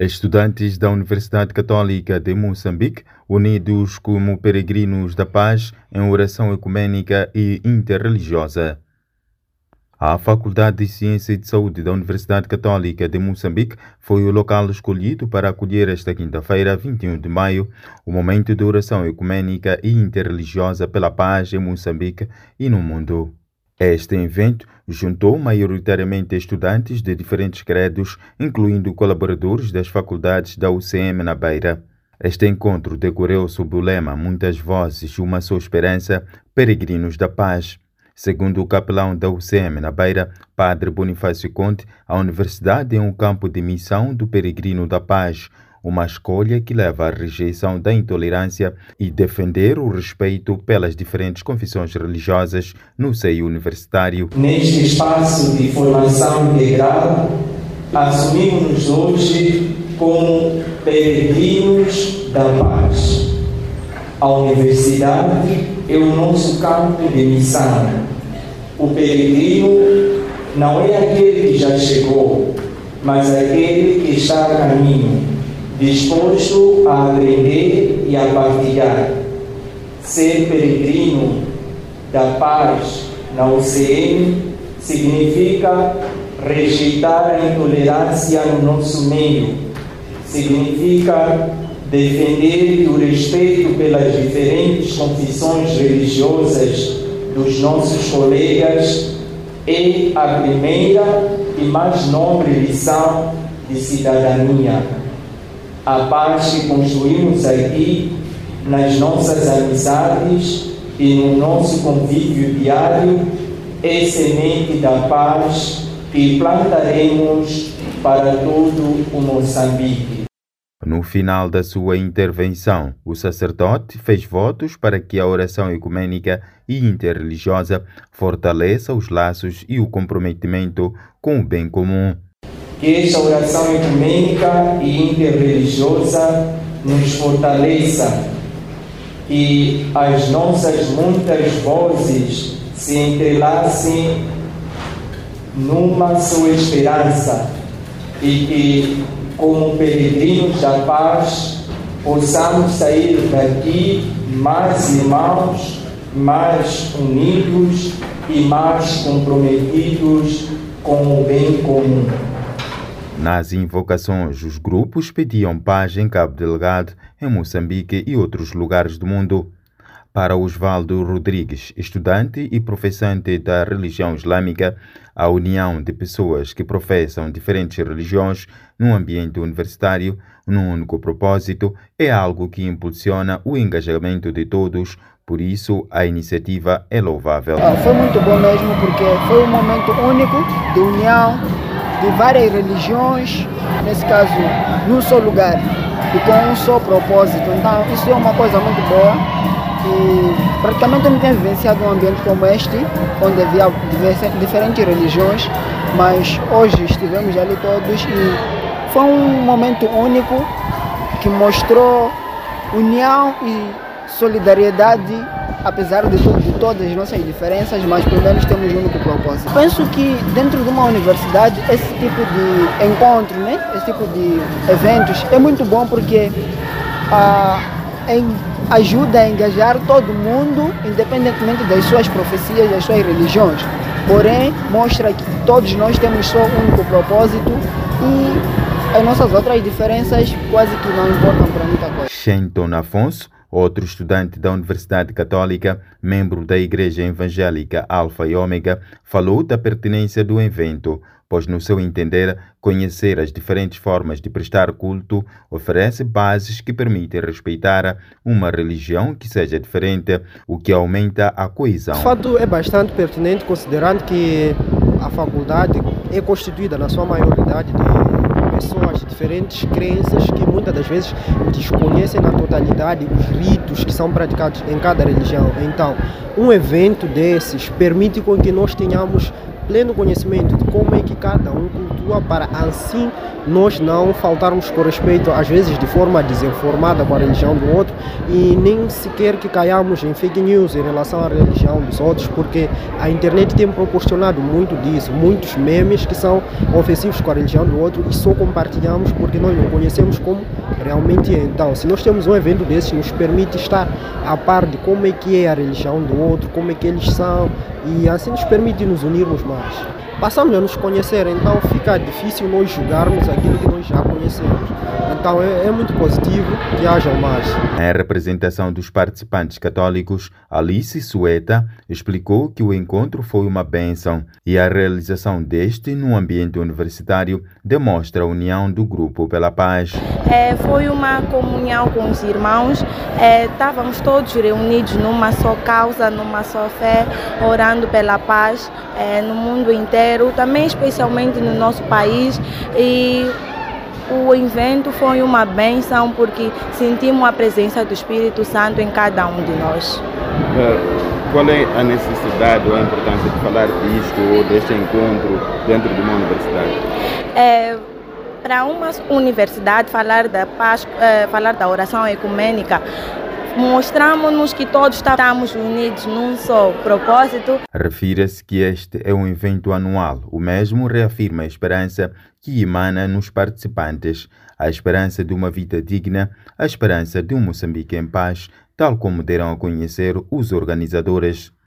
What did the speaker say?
Estudantes da Universidade Católica de Moçambique, unidos como peregrinos da paz em oração ecumênica e interreligiosa. A Faculdade de Ciência e de Saúde da Universidade Católica de Moçambique foi o local escolhido para acolher esta quinta-feira, 21 de maio, o momento de oração ecumênica e interreligiosa pela paz em Moçambique e no mundo. Este evento juntou maioritariamente estudantes de diferentes credos, incluindo colaboradores das faculdades da UCM na Beira. Este encontro decorreu sob o lema Muitas Vozes, uma só esperança, peregrinos da paz. Segundo o capelão da UCM na Beira, Padre Bonifácio Conte, a universidade é um campo de missão do peregrino da paz, uma escolha que leva à rejeição da intolerância e defender o respeito pelas diferentes confissões religiosas no seio universitário. Neste espaço de formação integral, assumimos-nos hoje como peregrinos da paz. A universidade é o nosso campo de missão. O peregrino não é aquele que já chegou, mas aquele que está a caminho, disposto a aprender e a partilhar. Ser peregrino da paz na UCM significa rejeitar a intolerância no nosso meio, significa defender o respeito pelas diferentes confissões religiosas dos nossos colegas é a primeira e mais nobre lição de cidadania. A paz que construímos aqui, nas nossas amizades e no nosso convívio diário, é semente da paz que plantaremos para todo o Moçambique. No final da sua intervenção, o sacerdote fez votos para que a oração ecumênica e interreligiosa fortaleça os laços e o comprometimento com o bem comum. Que esta oração ecumênica e interreligiosa nos fortaleça, que as nossas muitas vozes se entrelacem numa só esperança e que, como peregrinos da paz, possamos sair daqui mais irmãos, mais unidos e mais comprometidos com o bem comum. Nas invocações, os grupos pediam paz em Cabo Delgado, em Moçambique e outros lugares do mundo. Para Osvaldo Rodrigues, estudante e professante da religião islâmica, a união de pessoas que professam diferentes religiões num ambiente universitário, num único propósito, é algo que impulsiona o engajamento de todos. Por isso, a iniciativa é louvável. Foi muito bom mesmo, porque foi um momento único de união de várias religiões, nesse caso, num só lugar e com um só propósito. Então, isso é uma coisa muito boa e praticamente eu não tenho vivenciado um ambiente como este, onde havia diferentes religiões, mas hoje estivemos ali todos e foi um momento único que mostrou união e solidariedade, apesar de todas as nossas diferenças, mas pelo menos temos um único propósito. Penso que dentro de uma universidade esse tipo de encontro, esse tipo de eventos é muito bom porque ajuda a engajar todo mundo, independentemente das suas profecias, das suas religiões. Porém, mostra que todos nós temos só um único propósito e as nossas outras diferenças quase que não importam para muita coisa. Shenton Afonso, outro estudante da Universidade Católica, membro da Igreja Evangélica Alfa e Ômega, falou da pertinência do evento, pois, no seu entender, conhecer as diferentes formas de prestar culto oferece bases que permitem respeitar uma religião que seja diferente, o que aumenta a coesão. De fato, é bastante pertinente, considerando que a faculdade é constituída, na sua maioridade, de pessoas de diferentes crenças que muitas das vezes desconhecem na totalidade os ritos que são praticados em cada religião. Então, um evento desses permite com que nós tenhamos pleno conhecimento de como é que cada um cultua atua para assim nós não faltarmos com respeito, às vezes de forma desinformada com a religião do outro, e nem sequer que caiamos em fake news em relação à religião dos outros, porque a internet tem proporcionado muito disso, muitos memes que são ofensivos com a religião do outro e só compartilhamos porque nós não conhecemos como realmente é. Então, se nós temos um evento desses, nos permite estar a par de como é que é a religião do outro, como é que eles são, e assim nos permite nos unirmos mais. Passamos a nos conhecer, então fica difícil nós julgarmos aquilo que nós já conhecemos. Então é muito positivo que hajam mais. Em representação dos participantes católicos, Alice Sueta explicou que o encontro foi uma bênção e a realização deste no ambiente universitário demonstra a união do grupo pela paz. Foi uma comunhão com os irmãos, estávamos todos reunidos numa só causa, numa só fé, orando pela paz no mundo inteiro, também especialmente no nosso país, e o evento foi uma bênção porque sentimos a presença do Espírito Santo em cada um de nós. Qual é a necessidade ou a importância de falar disto ou deste encontro dentro de uma universidade? Para uma universidade, falar da paz, falar da oração ecumênica, mostramos-nos que todos estamos unidos num só propósito. Refira-se que este é um evento anual. O mesmo reafirma a esperança que emana nos participantes, a esperança de uma vida digna, a esperança de um Moçambique em paz, tal como deram a conhecer os organizadores.